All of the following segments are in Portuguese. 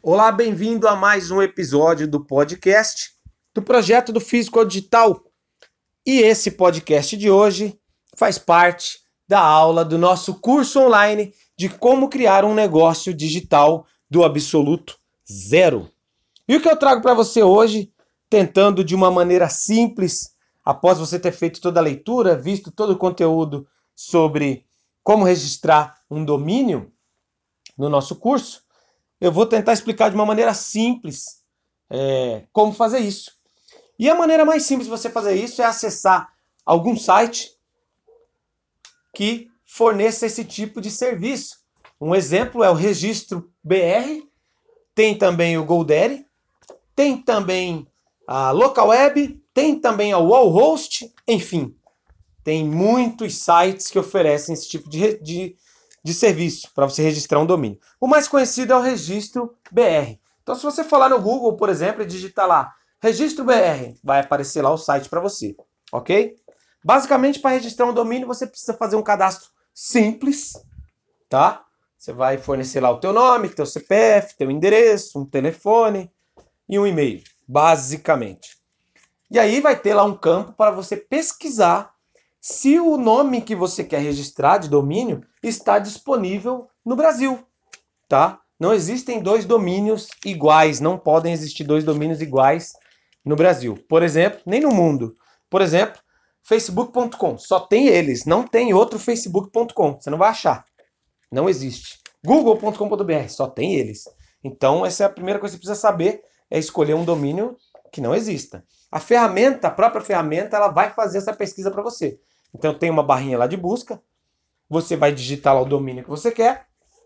Olá, bem-vindo a mais um episódio do podcast do projeto do Físico ao Digital. E esse podcast de hoje faz parte da aula do nosso curso online de como criar um negócio digital do absoluto zero. E o que eu trago para você hoje, tentando de uma maneira simples, após você ter feito toda a leitura, visto todo o conteúdo sobre como registrar um domínio no nosso curso, eu vou tentar explicar de uma maneira simples como fazer isso. E a maneira mais simples de você fazer isso é acessar algum site que forneça esse tipo de serviço. Um exemplo é o Registro BR, tem também o GoDaddy, tem também a LocalWeb, tem também a Wallhost, enfim, tem muitos sites que oferecem esse tipo de serviço para você registrar um domínio. O mais conhecido é o Registro BR. Então, se você for lá no Google, por exemplo, e digitar lá Registro BR, vai aparecer lá o site para você, ok? Basicamente, para registrar um domínio, você precisa fazer um cadastro simples, tá? Você vai fornecer lá o teu nome, teu CPF, teu endereço, um telefone e um e-mail, basicamente. E aí vai ter lá um campo para você pesquisar se o nome que você quer registrar de domínio está disponível no Brasil, tá? Não existem dois domínios iguais, não podem existir dois domínios iguais no Brasil. Por exemplo, nem no mundo. Por exemplo, facebook.com, só tem eles, não tem outro facebook.com, você não vai achar. Não existe. google.com.br, só tem eles. Então, essa é a primeira coisa que você precisa saber, é escolher um domínio que não exista. A ferramenta, a própria ferramenta, ela vai fazer essa pesquisa para você. Então, tem uma barrinha lá de busca, você vai digitar lá o domínio que você quer,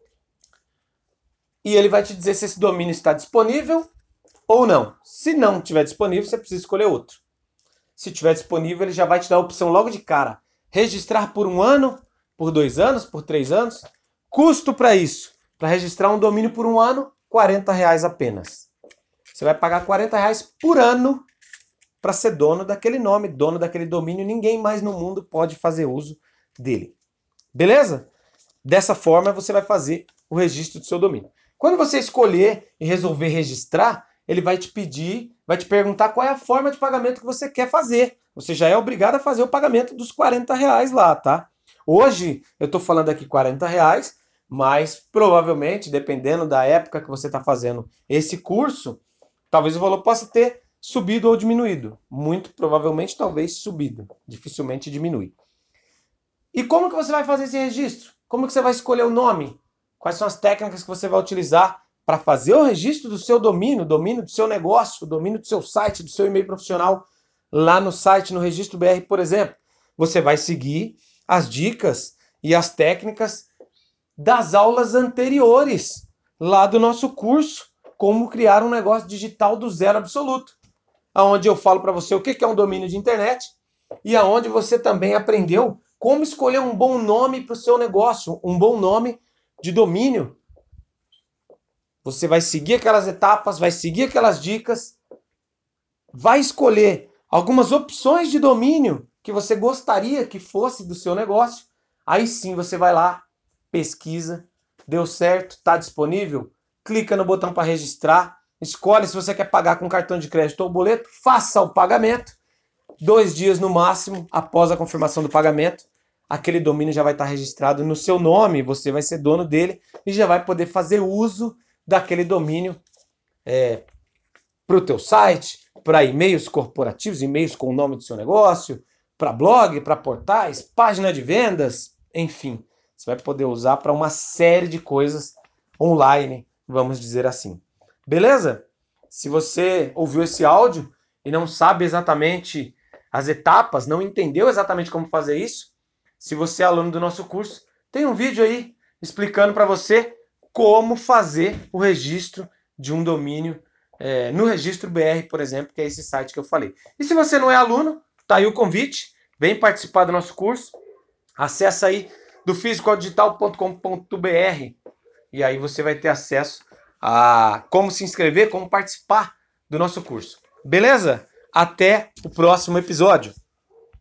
e ele vai te dizer se esse domínio está disponível ou não. Se não estiver disponível, você precisa escolher outro. Se estiver disponível, ele já vai te dar a opção logo de cara. Registrar por 1 ano, por 2 anos, por 3 anos. Custo para isso, para registrar um domínio por 1 ano, R$ 40 apenas. Você vai pagar R$ 40 por ano para ser dono daquele nome, dono daquele domínio. Ninguém mais no mundo pode fazer uso dele. Beleza? Dessa forma, você vai fazer o registro do seu domínio. Quando você escolher e resolver registrar, ele vai te pedir, vai te perguntar qual é a forma de pagamento que você quer fazer. Você já é obrigado a fazer o pagamento dos R$ 40 lá, tá? Hoje eu estou falando aqui R$ 40, mas provavelmente, dependendo da época que você está fazendo esse curso, talvez o valor possa ter subido ou diminuído. Muito provavelmente, talvez subido. Dificilmente diminui. E como que você vai fazer esse registro? Como que você vai escolher o nome? Quais são as técnicas que você vai utilizar para fazer o registro do seu domínio, o domínio do seu negócio, o domínio do seu site, do seu e-mail profissional, lá no site, no Registro BR, por exemplo? Você vai seguir as dicas e as técnicas das aulas anteriores, lá do nosso curso, Como Criar um Negócio Digital do Zero Absoluto, onde eu falo para você o que é um domínio de internet e aonde você também aprendeu como escolher um bom nome para o seu negócio, um bom nome de domínio. Você vai seguir aquelas etapas, vai seguir aquelas dicas, vai escolher algumas opções de domínio que você gostaria que fosse do seu negócio. Aí sim você vai lá, pesquisa, deu certo, está disponível, clica no botão para registrar, escolhe se você quer pagar com cartão de crédito ou boleto, faça o pagamento. 2 dias no máximo após a confirmação do pagamento, aquele domínio já vai estar registrado no seu nome, você vai ser dono dele e já vai poder fazer uso daquele domínio para o teu site, para e-mails corporativos, e-mails com o nome do seu negócio, para blog, para portais, página de vendas, enfim. Você vai poder usar para uma série de coisas online, vamos dizer assim. Beleza? Se você ouviu esse áudio e não sabe exatamente as etapas, não entendeu exatamente como fazer isso, se você é aluno do nosso curso, tem um vídeo aí explicando para você como fazer o registro de um domínio no Registro BR, por exemplo, que é esse site que eu falei. E se você não é aluno, tá aí o convite, vem participar do nosso curso, acessa aí do fisicodigital.com.br e aí você vai ter acesso a como se inscrever, como participar do nosso curso. Beleza? Até o próximo episódio.